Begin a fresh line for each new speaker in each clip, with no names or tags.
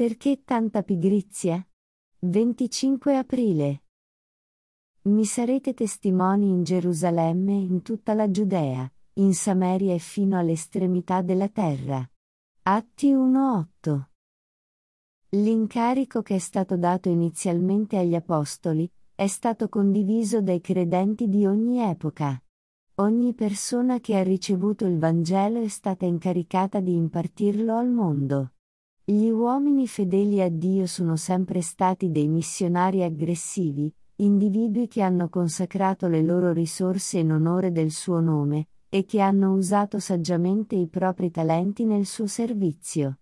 Perché tanta pigrizia? 25 aprile. Mi sarete testimoni in Gerusalemme e in tutta la Giudea, in Samaria e fino all'estremità della terra. Atti 1:8. L'incarico che è stato dato inizialmente agli apostoli è stato condiviso dai credenti di ogni epoca. Ogni persona che ha ricevuto il Vangelo è stata incaricata di impartirlo al mondo. Gli uomini fedeli a Dio sono sempre stati dei missionari aggressivi, individui che hanno consacrato le loro risorse in onore del suo nome, e che hanno usato saggiamente i propri talenti nel suo servizio.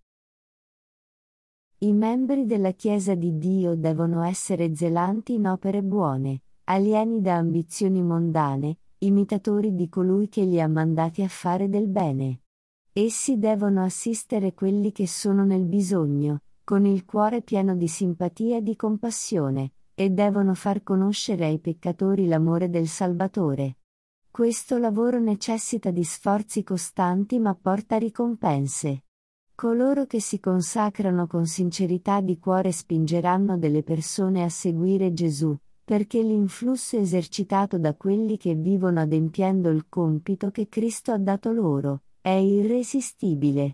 I membri della Chiesa di Dio devono essere zelanti in opere buone, alieni da ambizioni mondane, imitatori di colui che li ha mandati a fare del bene. Essi devono assistere quelli che sono nel bisogno, con il cuore pieno di simpatia e di compassione, e devono far conoscere ai peccatori l'amore del Salvatore. Questo lavoro necessita di sforzi costanti ma porta ricompense. Coloro che si consacrano con sincerità di cuore spingeranno delle persone a seguire Gesù, perché l'influsso esercitato da quelli che vivono adempiendo il compito che Cristo ha dato loro è irresistibile.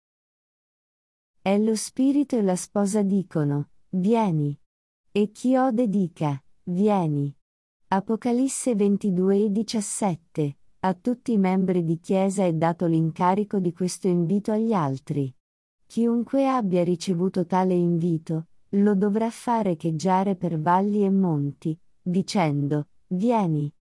E lo Spirito e la sposa dicono: vieni. E chi ode dica: vieni. Apocalisse 22:17. A tutti i membri di Chiesa è dato l'incarico di questo invito agli altri. Chiunque abbia ricevuto tale invito, lo dovrà fare echeggiare per valli e monti, dicendo: vieni.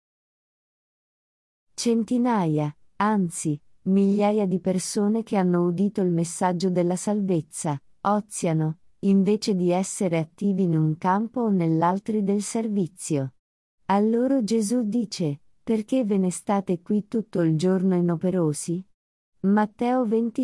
Centinaia, anzi, migliaia di persone che hanno udito il messaggio della salvezza, oziano, invece di essere attivi in un campo o nell'altri del servizio. A loro Gesù dice: perché ve ne state qui tutto il giorno inoperosi? Matteo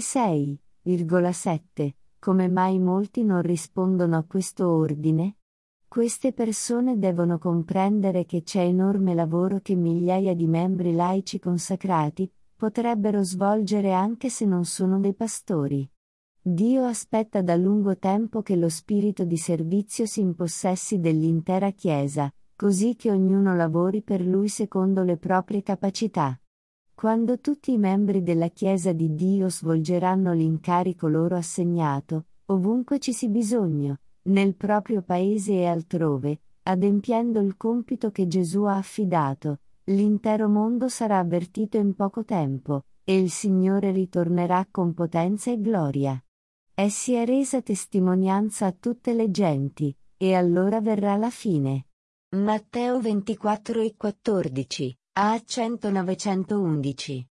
26,7. Come mai molti non rispondono a questo ordine? Queste persone devono comprendere che c'è enorme lavoro che migliaia di membri laici consacrati potrebbero svolgere anche se non sono dei pastori. Dio aspetta da lungo tempo che lo spirito di servizio si impossessi dell'intera Chiesa, così che ognuno lavori per Lui secondo le proprie capacità. Quando tutti i membri della Chiesa di Dio svolgeranno l'incarico loro assegnato, ovunque ci sia bisogno, nel proprio paese e altrove, adempiendo il compito che Gesù ha affidato, l'intero mondo sarà avvertito in poco tempo, e il Signore ritornerà con potenza e gloria. E si è resa testimonianza a tutte le genti, e allora verrà la fine. Matteo 24:14, A 100-911.